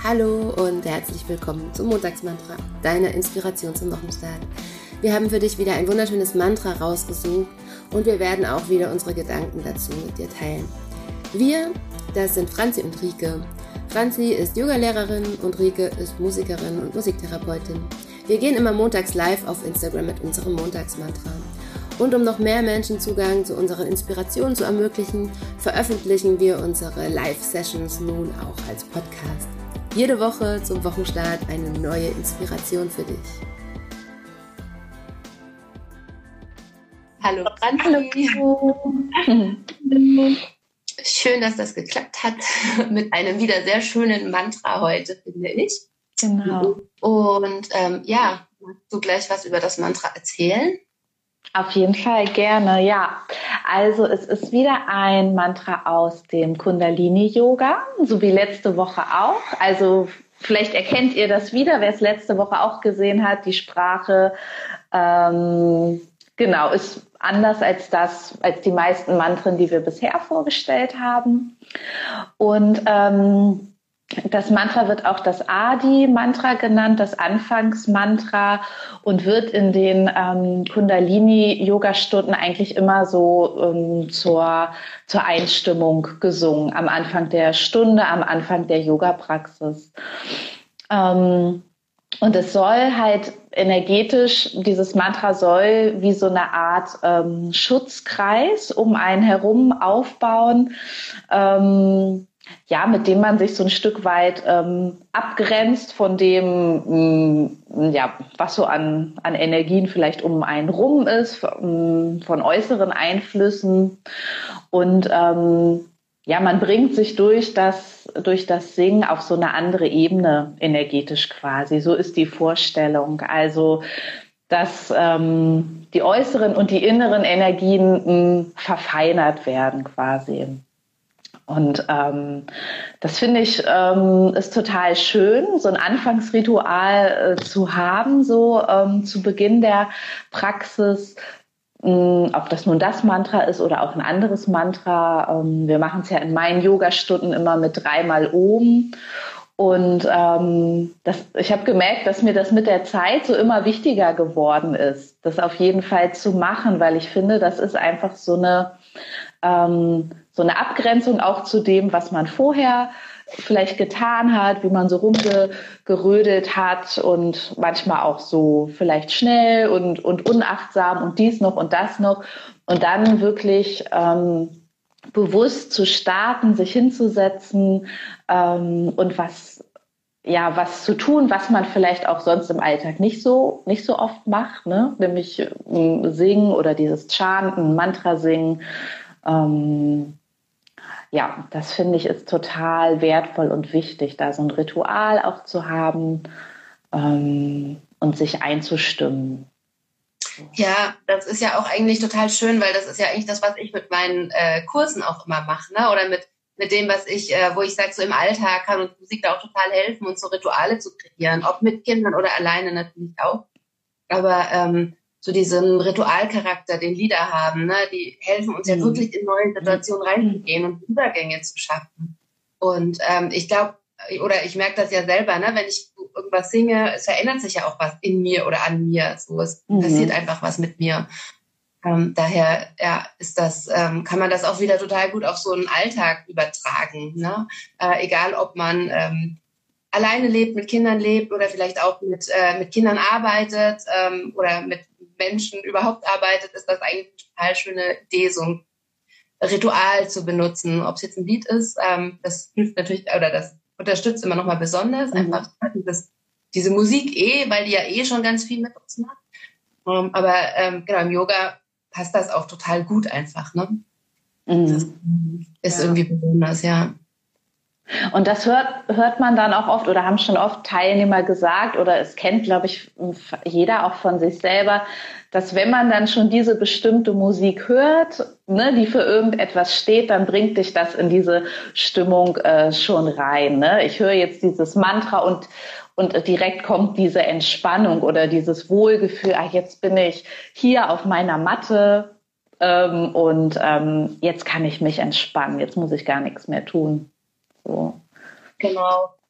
Hallo und herzlich willkommen zum Montagsmantra, deiner Inspiration zum Wochenstart. Wir haben für dich wieder ein wunderschönes Mantra rausgesucht und wir werden auch wieder unsere Gedanken dazu mit dir teilen. Wir, das sind Franzi und Rike. Franzi ist Yogalehrerin und Rike ist Musikerin und Musiktherapeutin. Wir gehen immer montags live auf Instagram mit unserem Montagsmantra. Und um noch mehr Menschen Zugang zu unseren Inspirationen zu ermöglichen, veröffentlichen wir unsere Live-Sessions nun auch als Podcast. Jede Woche zum Wochenstart eine neue Inspiration für dich. Hallo Franzi. Hallo. Schön, dass das geklappt hat mit einem wieder sehr schönen Mantra heute, finde ich. Genau. Und magst du gleich was über das Mantra erzählen? Auf jeden Fall gerne, ja. Also es ist wieder ein Mantra aus dem Kundalini-Yoga, so wie letzte Woche auch. Also vielleicht erkennt ihr das wieder, wer es letzte Woche auch gesehen hat. Die Sprache, ist anders als die meisten Mantren, die wir bisher vorgestellt haben. Und das Mantra wird auch das Adi-Mantra genannt, das Anfangsmantra, und wird in den Kundalini-Yoga-Stunden eigentlich immer so zur Einstimmung gesungen, am Anfang der Stunde, am Anfang der Yoga-Praxis. Und es soll halt energetisch, dieses Mantra soll wie so eine Art Schutzkreis um einen herum aufbauen, mit dem man sich so ein Stück weit abgrenzt von dem, was so an Energien vielleicht um einen rum ist, von äußeren Einflüssen. Und man bringt sich durch das Singen auf so eine andere Ebene energetisch quasi. So ist die Vorstellung. Also, dass die äußeren und die inneren Energien verfeinert werden quasi. Und das finde ich ist total schön, so ein Anfangsritual zu haben, so zu Beginn der Praxis, ob das nun das Mantra ist oder auch ein anderes Mantra. Wir machen es ja in meinen Yogastunden immer mit 3-mal Om. Und ich habe gemerkt, dass mir das mit der Zeit so immer wichtiger geworden ist, das auf jeden Fall zu machen, weil ich finde, das ist einfach so eine Abgrenzung auch zu dem, was man vorher vielleicht getan hat, wie man so rumgerödelt hat und manchmal auch so vielleicht schnell und unachtsam und dies noch und das noch. Und dann wirklich bewusst zu starten, sich hinzusetzen und was zu tun, was man vielleicht auch sonst im Alltag nicht so oft macht, ne? Nämlich singen oder dieses Chanten, Mantra singen. Das finde ich ist total wertvoll und wichtig, da so ein Ritual auch zu haben und sich einzustimmen. Ja, das ist ja auch eigentlich total schön, weil das ist ja eigentlich das, was ich mit meinen Kursen auch immer mache, ne? Oder mit dem, was ich, wo ich sage, so im Alltag kann uns Musik da auch total helfen, uns so Rituale zu kreieren, ob mit Kindern oder alleine natürlich auch. Aber so diesen Ritualcharakter, den Lieder haben, ne, die helfen uns ja wirklich in neue Situationen reinzugehen und Übergänge zu schaffen. Und ich glaube, oder ich merke das ja selber, ne, wenn ich irgendwas singe, es verändert sich ja auch was in mir oder an mir. So, es passiert einfach was mit mir. Daher ist das, kann man das auch wieder total gut auf so einen Alltag übertragen. Ne? Egal, ob man alleine lebt, mit Kindern lebt oder vielleicht auch mit Kindern arbeitet oder mit Menschen überhaupt arbeitet, ist das eigentlich eine total schöne Idee, so ein Ritual zu benutzen. Ob es jetzt ein Lied ist, das hilft natürlich, oder das unterstützt immer nochmal besonders. Einfach diese Musik weil die ja schon ganz viel mit uns macht. Aber im Yoga passt das auch total gut einfach. Ne? Das ist irgendwie besonders, ja. Und das hört man dann auch oft oder haben schon oft Teilnehmer gesagt oder es kennt, glaube ich, jeder auch von sich selber, dass wenn man dann schon diese bestimmte Musik hört, ne, die für irgendetwas steht, dann bringt dich das in diese Stimmung schon rein. Ne? Ich höre jetzt dieses Mantra und direkt kommt diese Entspannung oder dieses Wohlgefühl, jetzt bin ich hier auf meiner Matte und jetzt kann ich mich entspannen, jetzt muss ich gar nichts mehr tun. So. Genau.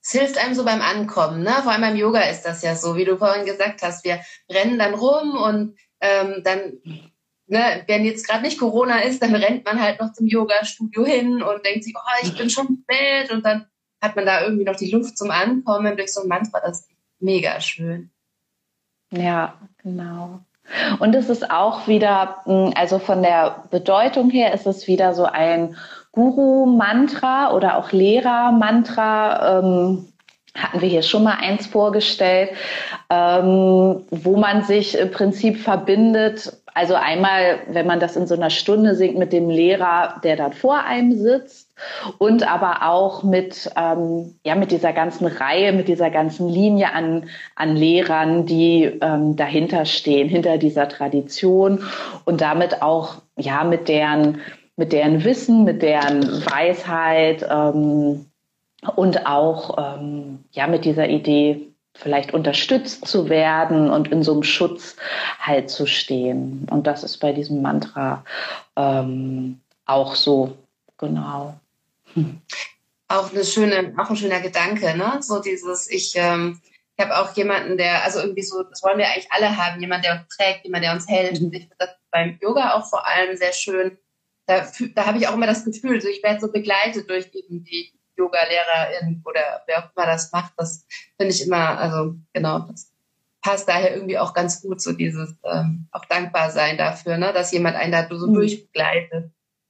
es hilft einem so beim Ankommen, ne? Vor allem beim Yoga ist das ja so, wie du vorhin gesagt hast, wir rennen dann rum und dann, ne, wenn jetzt gerade nicht Corona ist, dann rennt man halt noch zum Yoga-Studio hin und denkt sich, oh, ich bin schon spät, und dann hat man da irgendwie noch die Luft zum Ankommen durch so ein Mantra, das ist mega schön. Ja, genau. Und es ist auch wieder, also von der Bedeutung her ist es wieder so ein Guru-Mantra oder auch Lehrer-Mantra, hatten wir hier schon mal eins vorgestellt, wo man sich im Prinzip verbindet. Also einmal, wenn man das in so einer Stunde singt, mit dem Lehrer, der dann vor einem sitzt, und aber auch mit dieser ganzen Reihe, mit dieser ganzen Linie an Lehrern, die dahinter stehen, hinter dieser Tradition, und damit auch mit deren Wissen, mit deren Weisheit, und auch mit dieser Idee, vielleicht unterstützt zu werden und in so einem Schutz halt zu stehen. Und das ist bei diesem Mantra auch so, genau. Auch ein schöner Gedanke, ne? So dieses, ich habe auch jemanden, der, also irgendwie so, das wollen wir eigentlich alle haben, jemand, der uns trägt, jemand, der uns hält. Und ich finde das beim Yoga auch vor allem sehr schön. Da habe ich auch immer das Gefühl, so ich werde so begleitet durch eben die Yoga-Lehrerin oder wer auch immer das macht. Das finde ich immer, also genau, das passt daher irgendwie auch ganz gut, so dieses auch dankbar sein dafür, ne, dass jemand einen da so durchbegleitet.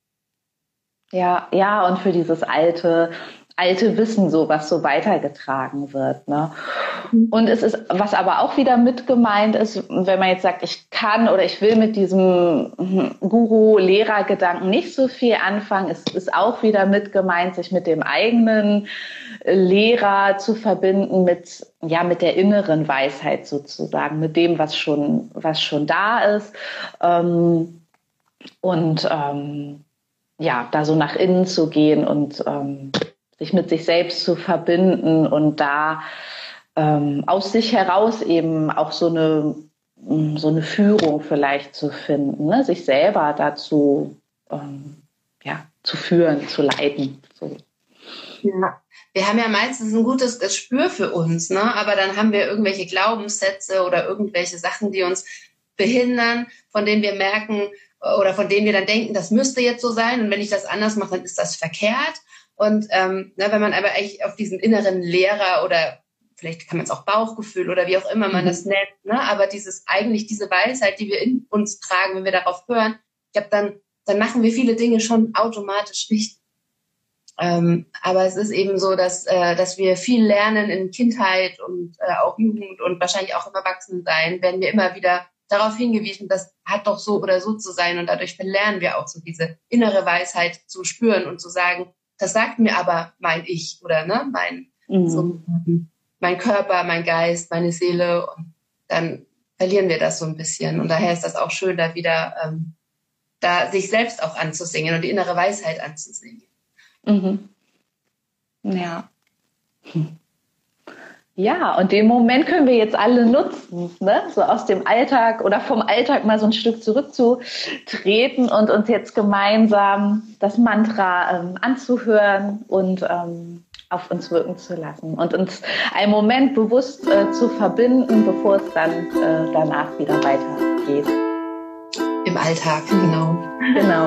Ja, und für dieses alte Wissen, so was so weitergetragen wird, ne? Und es ist, was aber auch wieder mit gemeint ist, wenn man jetzt sagt, ich kann oder ich will mit diesem Guru-Lehrer-Gedanken nicht so viel anfangen, es ist auch wieder mit gemeint, sich mit dem eigenen Lehrer zu verbinden, mit der inneren Weisheit sozusagen, mit dem, was schon da ist, da so nach innen zu gehen und sich mit sich selbst zu verbinden und da aus sich heraus eben auch so eine Führung vielleicht zu finden, ne? Sich selber dazu zu führen, zu leiten. So. Ja. Wir haben ja meistens ein gutes Gespür für uns, ne? Aber dann haben wir irgendwelche Glaubenssätze oder irgendwelche Sachen, die uns behindern, von denen wir merken oder von denen wir dann denken, das müsste jetzt so sein, und wenn ich das anders mache, dann ist das verkehrt. Und wenn man aber eigentlich auf diesen inneren Lehrer oder vielleicht kann man es auch Bauchgefühl oder wie auch immer man das nennt, ne? Aber diese Weisheit, die wir in uns tragen, wenn wir darauf hören, ich glaube, dann machen wir viele Dinge schon automatisch richtig. Aber es ist eben so, dass wir viel lernen in Kindheit und auch Jugend und wahrscheinlich auch im Erwachsenensein, werden wir immer wieder darauf hingewiesen, das hat doch so oder so zu sein, und dadurch lernen wir auch so diese innere Weisheit zu spüren und zu sagen, das sagt mir aber mein Ich oder ne, mein Körper, mein Geist, meine Seele, und dann verlieren wir das so ein bisschen, und daher ist das auch schön, da wieder da sich selbst auch anzusingen und die innere Weisheit anzusingen. Mhm. Ja. Ja, und den Moment können wir jetzt alle nutzen, ne? So aus dem Alltag oder vom Alltag mal so ein Stück zurückzutreten und uns jetzt gemeinsam das Mantra anzuhören und auf uns wirken zu lassen und uns einen Moment bewusst zu verbinden, bevor es dann danach wieder weitergeht. Im Alltag, genau. Genau.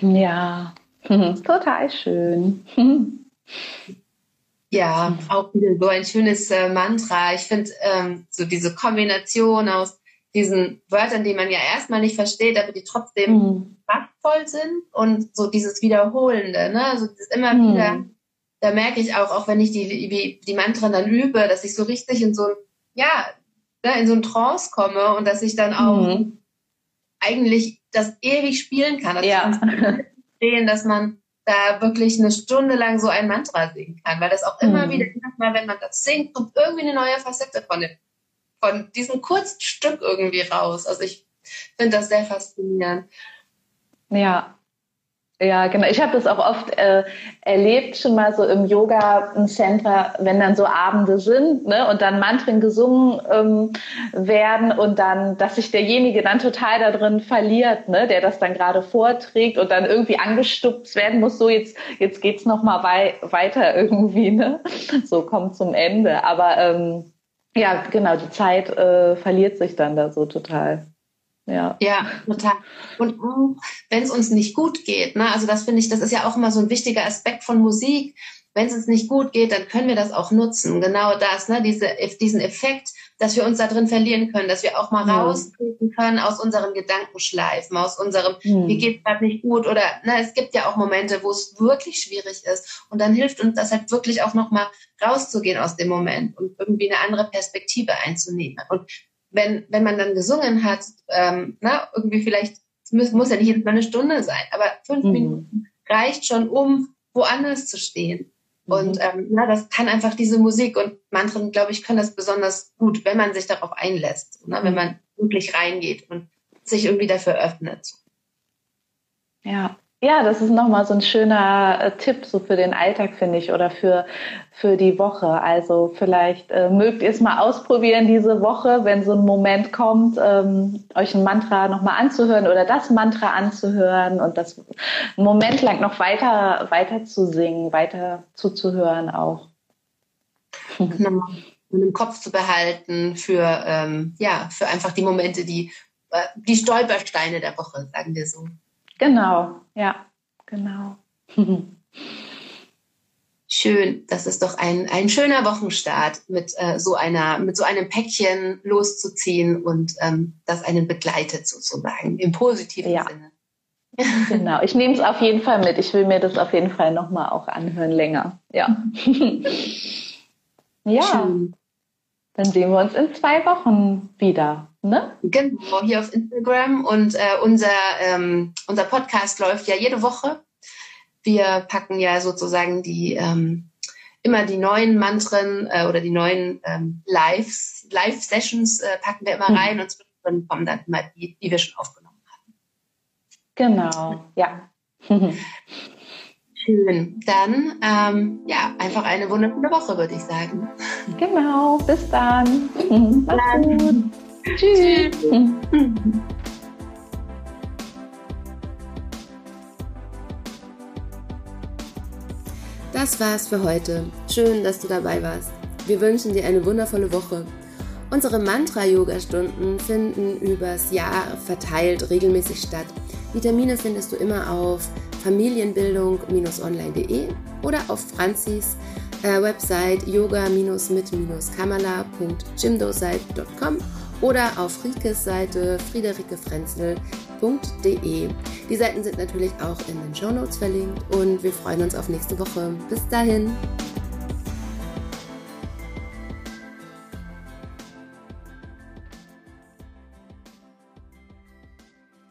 Ja, total schön. Ja, auch wieder so ein schönes Mantra. Ich finde so diese Kombination aus diesen Wörtern, die man ja erstmal nicht versteht, aber die trotzdem kraftvoll sind und so dieses Wiederholende, ne? Also das immer wieder, da merke ich auch wenn ich die Mantren dann übe, dass ich so richtig in so in so einen Trance komme und dass ich dann auch eigentlich das ewig spielen kann. Also ich kann verstehen, dass man da wirklich eine Stunde lang so ein Mantra singen kann, weil das auch immer wieder, wenn man das singt, kommt irgendwie eine neue Facette von diesem kurzen Stück irgendwie raus. Also ich finde das sehr faszinierend. Ja, genau. Ich habe das auch oft erlebt, schon mal so im Yoga-Center, wenn dann so Abende sind, ne, und dann Mantren gesungen werden und dann, dass sich derjenige dann total da drin verliert, ne, der das dann gerade vorträgt und dann irgendwie angestupst werden muss, so jetzt geht's noch mal weiter irgendwie, ne, so kommt zum Ende. Aber ja, genau, die Zeit verliert sich dann da so total. Ja, total. Und wenn es uns nicht gut geht, ne, also das finde ich, das ist ja auch immer so ein wichtiger Aspekt von Musik. Wenn es uns nicht gut geht, dann können wir das auch nutzen. Genau das, ne, diesen Effekt, dass wir uns da drin verlieren können, dass wir auch mal raustreten können aus unseren Gedankenschleifen, aus unserem, mir geht's gerade nicht gut oder, ne, es gibt ja auch Momente, wo es wirklich schwierig ist. Und dann hilft uns das halt wirklich auch nochmal rauszugehen aus dem Moment und irgendwie eine andere Perspektive einzunehmen. Und wenn man dann gesungen hat, irgendwie vielleicht, muss ja nicht jedes Mal eine Stunde sein, aber 5 Minuten reicht schon, um woanders zu stehen. Und das kann einfach diese Musik und Mantren, glaube ich, können das besonders gut, wenn man sich darauf einlässt, ne? Wenn man wirklich reingeht und sich irgendwie dafür öffnet. Ja, das ist nochmal so ein schöner Tipp so für den Alltag, finde ich, oder für die Woche. Also vielleicht mögt ihr es mal ausprobieren diese Woche, wenn so ein Moment kommt, euch ein Mantra nochmal anzuhören oder das Mantra anzuhören und das einen Moment lang noch weiter zu singen, weiter zuzuhören auch. Genau. Und im Kopf zu behalten für einfach die Momente, die Stolpersteine der Woche, sagen wir so. Genau, ja, genau. Schön, das ist doch ein schöner Wochenstart, mit so einem Päckchen loszuziehen und das einen begleitet sozusagen, im positiven Sinne. Genau, ich nehme es auf jeden Fall mit. Ich will mir das auf jeden Fall nochmal auch anhören, länger. Ja. Ja, schön. Dann sehen wir uns in 2 Wochen wieder. Ne? Genau, hier auf Instagram und unser Podcast läuft ja jede Woche. Wir packen ja sozusagen immer die neuen Mantren oder die neuen Live-Sessions packen wir immer rein und zwischendrin kommen dann immer die wir schon aufgenommen haben. Genau, ja. Schön. Dann einfach eine wundervolle Woche, würde ich sagen. Genau, bis dann. Mach's gut. Tschüss. Das war's für heute. Schön, dass du dabei warst. Wir wünschen dir eine wundervolle Woche. Unsere Mantra-Yoga-Stunden finden übers Jahr verteilt regelmäßig statt. Die Termine findest du immer auf familienbildung-online.de oder auf Franzis Website yoga-mit-kamala.jimdosite.com oder auf Rikes Seite friederikefrenzel.de. Die Seiten sind natürlich auch in den Shownotes verlinkt und wir freuen uns auf nächste Woche. Bis dahin!